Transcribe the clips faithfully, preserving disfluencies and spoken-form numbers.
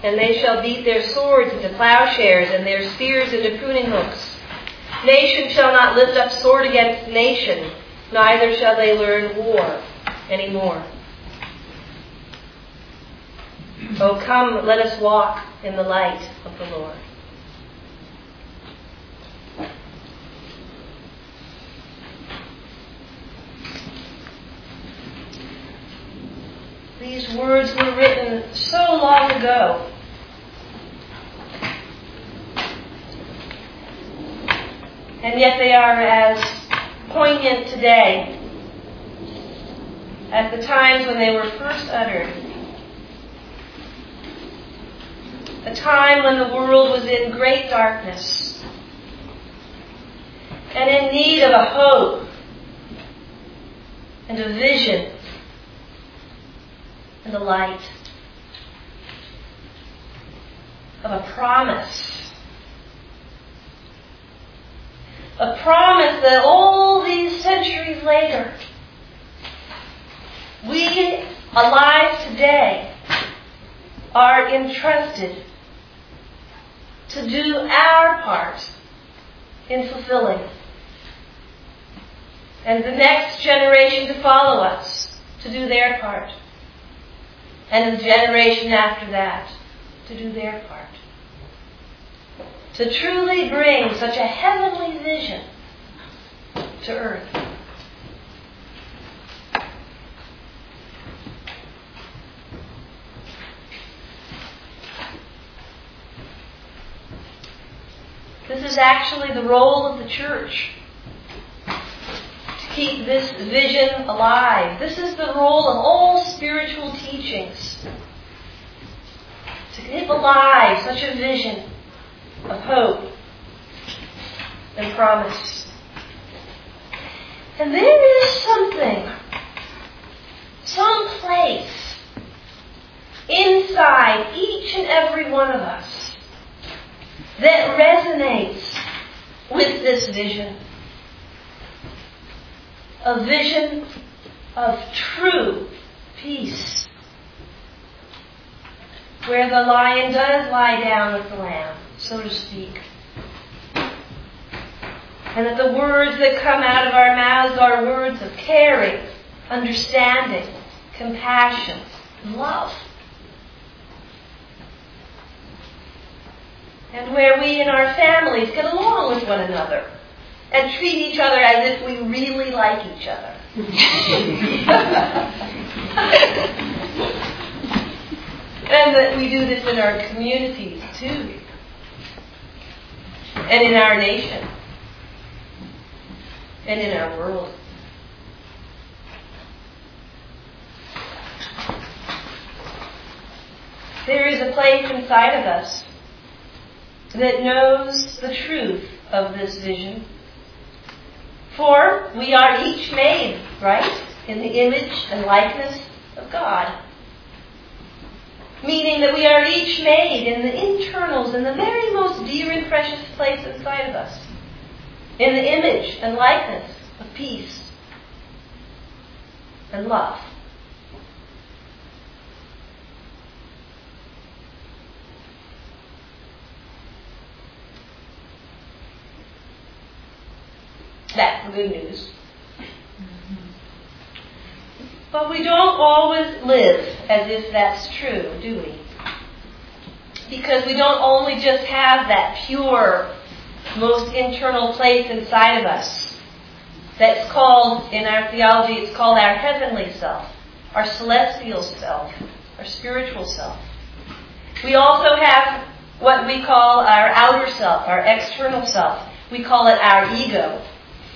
and they shall beat their swords into plowshares and their spears into pruning hooks. Nation shall not lift up sword against nation, neither shall they learn war any more. Oh, come, let us walk in the light of the Lord. These words were written so long ago. And yet they are as poignant today as the times when they were first uttered. A time when the world was in great darkness and in need of a hope and a vision and a light, of a promise. A promise that all these centuries later, we alive today are entrusted to do our part in fulfilling. And the next generation to follow us to do their part. And the generation after that to do their part. To truly bring such a heavenly vision to earth. This is actually the role of the church. To keep this vision alive. This is the role of all spiritual teachings. To keep alive such a vision of hope and promise. And there is something, some place inside each and every one of us that resonates with this vision. A vision of true peace, where the lion does lie down with the lamb, so to speak. And that the words that come out of our mouths are words of caring, understanding, compassion, love. And where we in our families get along with one another and treat each other as if we really like each other. And that we do this in our communities too. And in our nation. And in our world. There is a place inside of us that knows the truth of this vision. For we are each made, right, in the image and likeness of God. Meaning that we are each made in the internals, in the very most dear and precious place inside of us. In the image and likeness of peace and love. That's the good news. But we don't always live as if that's true, do we? Because we don't only just have that pure, most internal place inside of us that's called, in our theology, it's called our heavenly self, our celestial self, our spiritual self. We also have what we call our outer self, our external self. We call it our ego.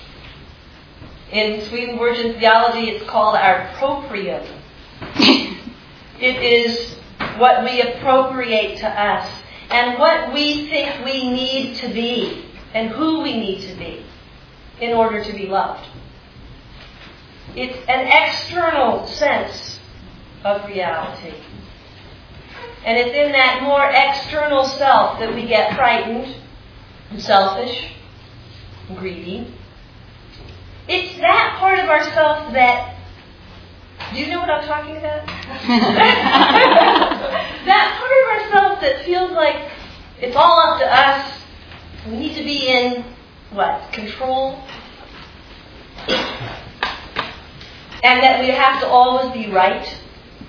In Swedenborgian theology, it's called our proprium. It is what we appropriate to us and what we think we need to be and who we need to be in order to be loved. It's an external sense of reality. And it's in that more external self that we get frightened and selfish and greedy. It's that part of ourself that, do you know what I'm talking about? That part of ourself We need to be in, what, control? And that we have to always be right.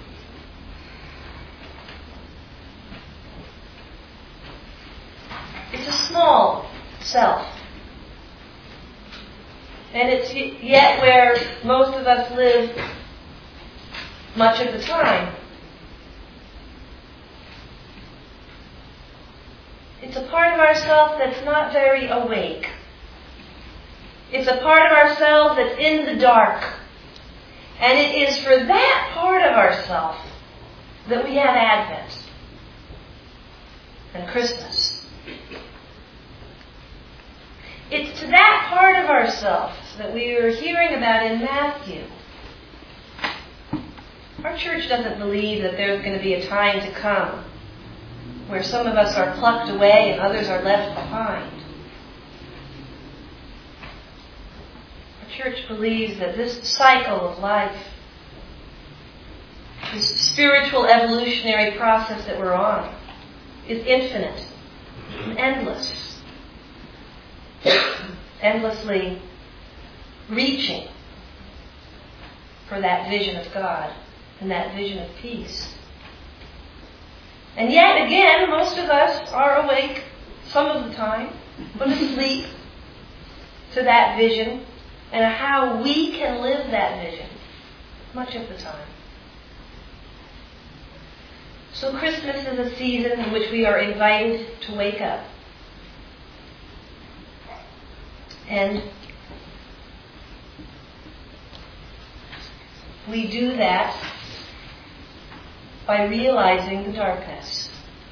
It's a small self. And it's yet where most of us live much of the time. It's a part of ourselves that's not very awake. It's a part of ourselves that's in the dark. And it is for that part of ourselves that we have Advent and Christmas. It's to that part of ourselves that we are hearing about in Matthew. Our church doesn't believe that there's going to be a time to come where some of us are plucked away and others are left behind. Our church believes that this cycle of life, this spiritual evolutionary process that we're on, is infinite and endless. Endlessly reaching for that vision of God and that vision of peace. And yet again, most of us are awake some of the time, but asleep to that vision and how we can live that vision much of the time. So Christmas is a season in which we are invited to wake up. And we do that by realizing the darkness.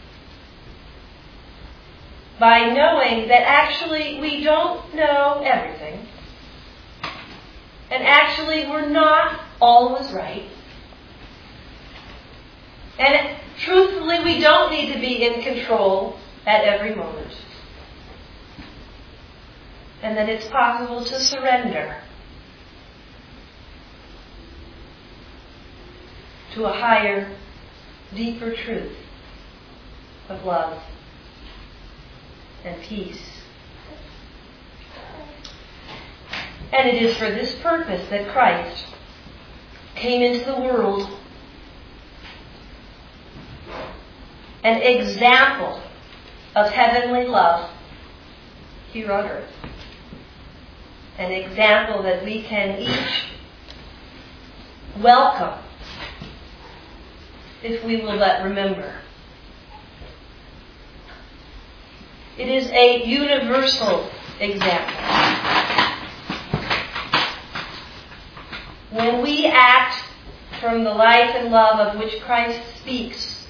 By knowing that actually we don't know everything. And actually we're not always right. And truthfully, we don't need to be in control at every moment. And that it's possible to surrender to a higher, deeper truth of love and peace. And it is for this purpose that Christ came into the world, an example of heavenly love here on earth. An example that we can each welcome if we will but remember. It is a universal example. When we act from the life and love of which Christ speaks,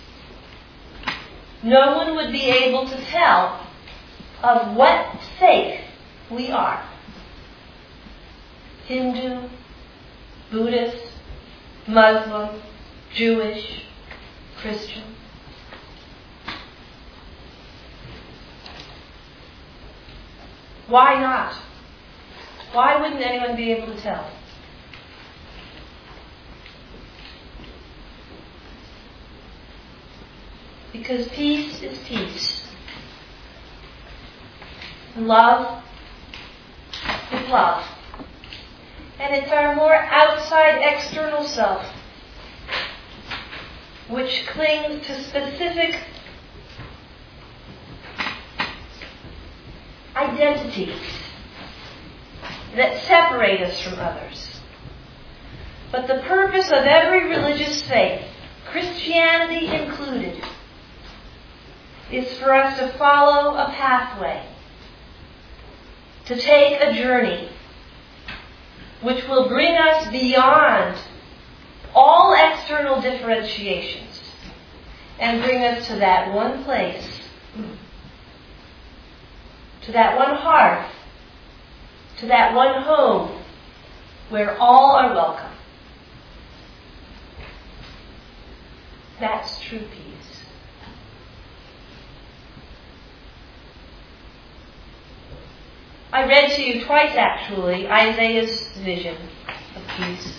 no one would be able to tell of what faith we are. Hindu, Buddhist, Muslim, Jewish, Christian. Why not? Why wouldn't anyone be able to tell? Because peace is peace. Love is love. And it's our more outside external self which clings to specific identities that separate us from others. But the purpose of every religious faith, Christianity included, is for us to follow a pathway, to take a journey which will bring us beyond all external differentiations and bring us to that one place, to that one hearth, to that one home where all are welcome. That's true peace. I read to you twice, actually, Isaiah's vision of peace.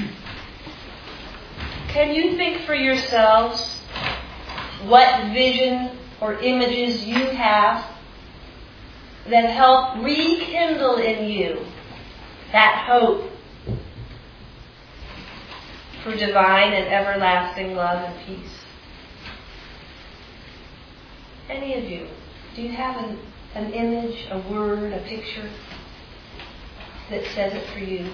Can you think for yourselves what vision or images you have that help rekindle in you that hope for divine and everlasting love and peace? Any of you, do you have an, an image, a word, a picture that says it for you?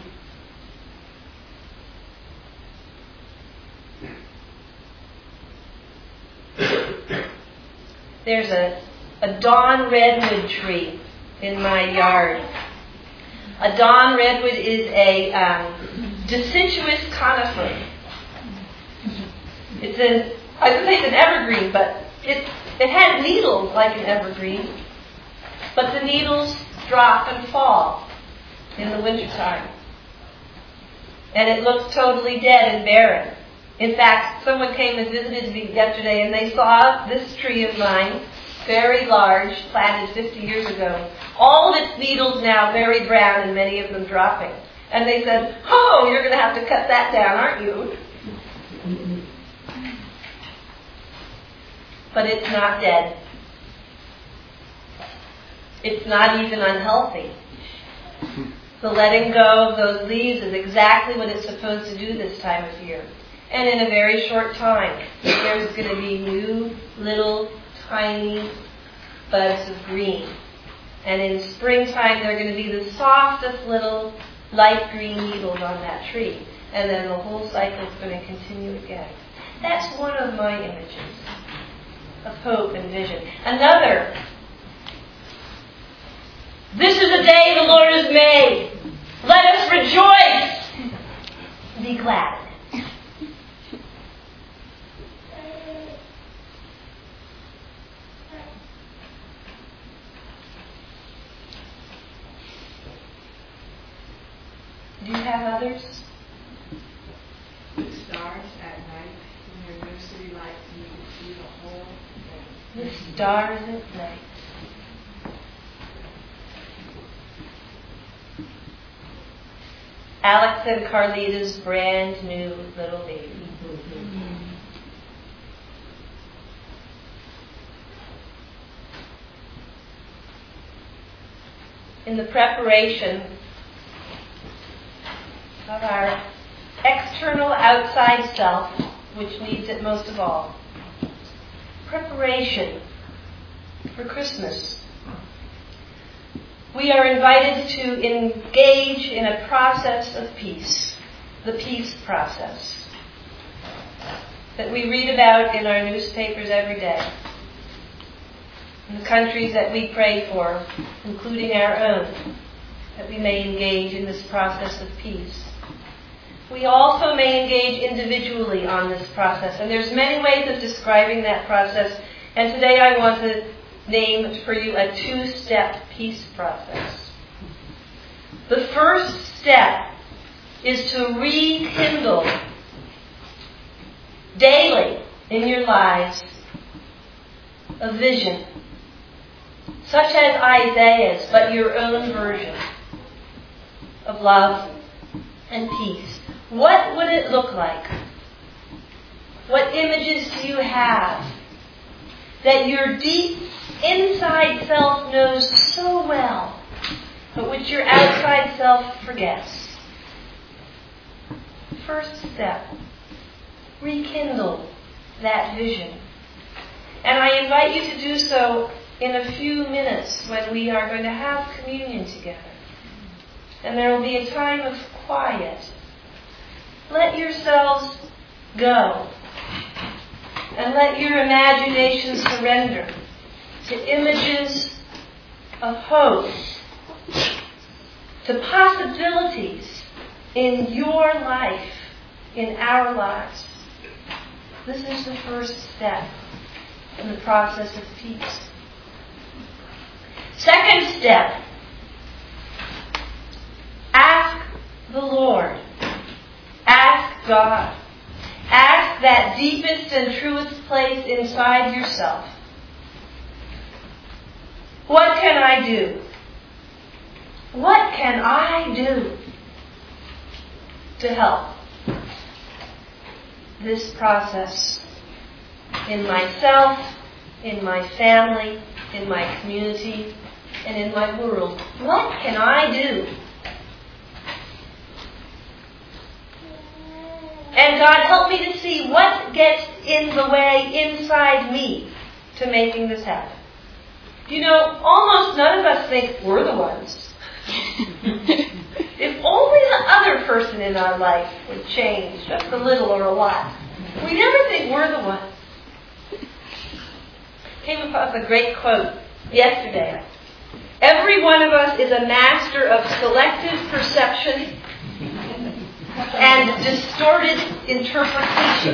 There's a, a dawn redwood tree in my yard. A dawn redwood is a um, deciduous conifer. It's a, I would say it's an evergreen, but it, it has needles like an evergreen. But the needles drop and fall in the wintertime. And it looks totally dead and barren. In fact, someone came and visited me yesterday and they saw this tree of mine, very large, planted fifty years ago. All of its needles now very brown and many of them dropping. And they said, "Oh, you're going to have to cut that down, aren't you?" But it's not dead. It's not even unhealthy. The letting go of those leaves is exactly what it's supposed to do this time of year. And in a very short time, there's going to be new, little, tiny buds of green. And in springtime, they're going to be the softest little light green needles on that tree. And then the whole cycle is going to continue again. That's one of my images of hope and vision. Another, this is the day the Lord has made. Let us rejoice. Be glad. Do you have others? The stars at night, when there are no city lights and you can see the whole thing. The stars at night. Alex and Carlita's brand new little baby. In the preparation of our external outside self, which needs it most of all, preparation for Christmas, we are invited to engage in a process of peace, the peace process, that we read about in our newspapers every day, in the countries that we pray for, including our own, that we may engage in this process of peace. We also may engage individually on this process, and there's many ways of describing that process, and today I want to name for you a two-step peace process. The first step is to rekindle daily in your lives a vision, such as Isaiah's, but your own version of love and peace. What would it look like? What images do you have that your deep inside self knows so well, but which your outside self forgets? First step, rekindle that vision. And I invite you to do so in a few minutes when we are going to have communion together. And there will be a time of quiet. Let yourselves go. And let your imagination surrender to images of hope, to possibilities in your life, in our lives. This is the first step in the process of peace. Second step, ask the Lord. Ask God. Ask that deepest and truest place inside yourself. What can I do? What can I do to help this process in myself, in my family, in my community, and in my world, what can I do? And God, help me to see what gets in the way inside me to making this happen. You know, almost none of us think we're the ones. If only the other person in our life would change just a little or a lot. We never think we're the ones. Came across a great quote yesterday. Every one of us is a master of selective perception and distorted interpretation.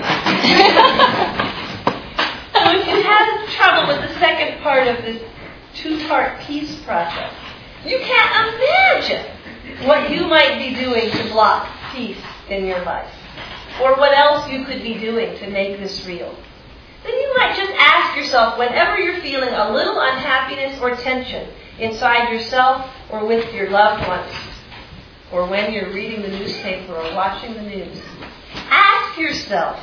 So if you have trouble with the second part of this two-part peace process, you can't imagine what you might be doing to block peace in your life, or what else you could be doing to make this real. Then you might just ask yourself, whenever you're feeling a little unhappiness or tension inside yourself or with your loved ones, or when you're reading the newspaper or watching the news, ask yourself,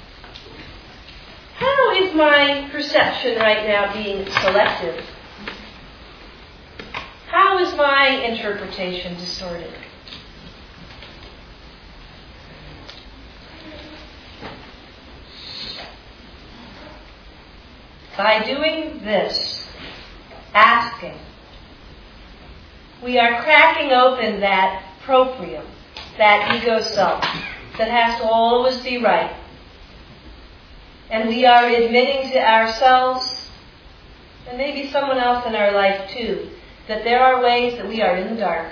how is my perception right now being selective? How is my interpretation distorted? By doing this, asking, we are cracking open that proprium, that ego self, that has to always be right. And we are admitting to ourselves, and maybe someone else in our life too, that there are ways that we are in the dark.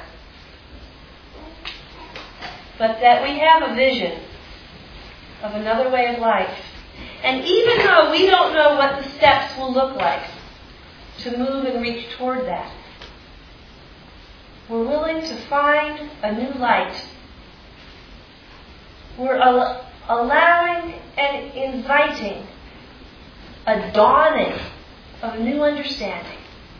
But that we have a vision of another way of life. And even though we don't know what the steps will look like to move and reach toward that, we're willing to find a new light. We're al- allowing and inviting a dawning of a new understanding.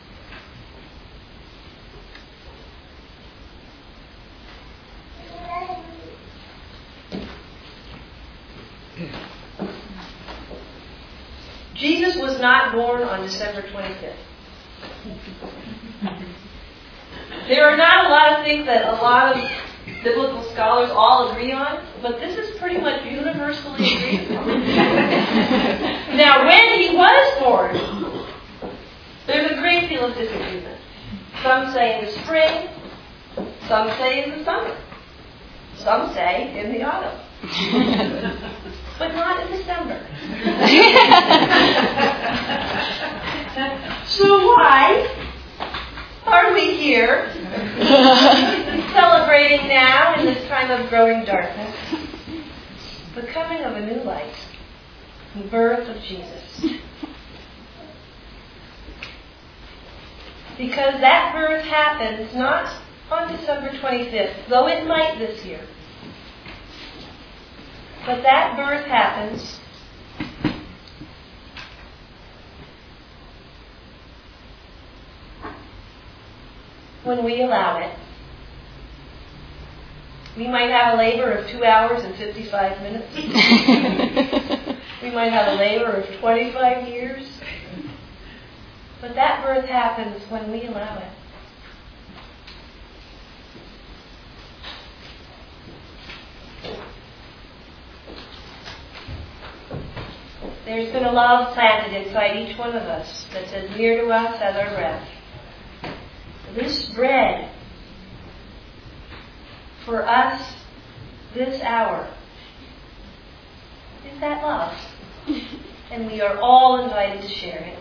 Jesus was not born on December twenty-fifth. There are not a lot of things that a lot of biblical scholars all agree on, but this is pretty much universally agreed upon. Now, when he was born, there's a great deal of disagreement. Some say in the spring, some say in the summer, some say in the autumn. But not in December. So why are we here celebrating now in this time of growing darkness the coming of a new light, the birth of Jesus? Because that birth happens not on December twenty-fifth, though it might this year. But that birth happens when we allow it. We might have a labor of two hours and fifty-five minutes. We might have a labor of twenty-five years. But that birth happens when we allow it. There's been a love planted inside each one of us that's as near to us as our breath. This bread, for us, this hour, is that love. And we are all invited to share it.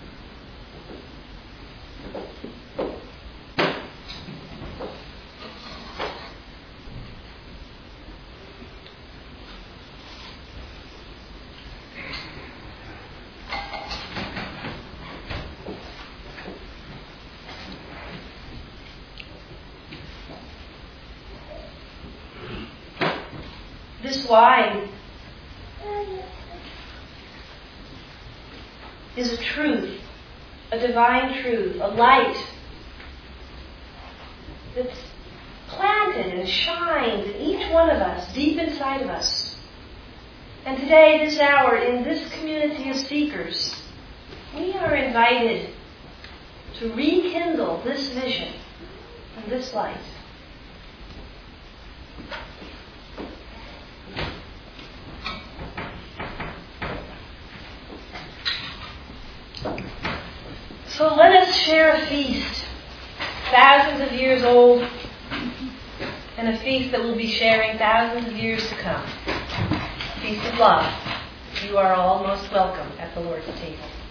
This wine is a truth, a divine truth, a light that's planted and shines in each one of us, deep inside of us. And today, this hour, in this community of seekers, we are invited to rekindle this vision and this light. So let us share a feast, thousands of years old, and a feast that we'll be sharing thousands of years to come. Feast of love. You are all most welcome at the Lord's table.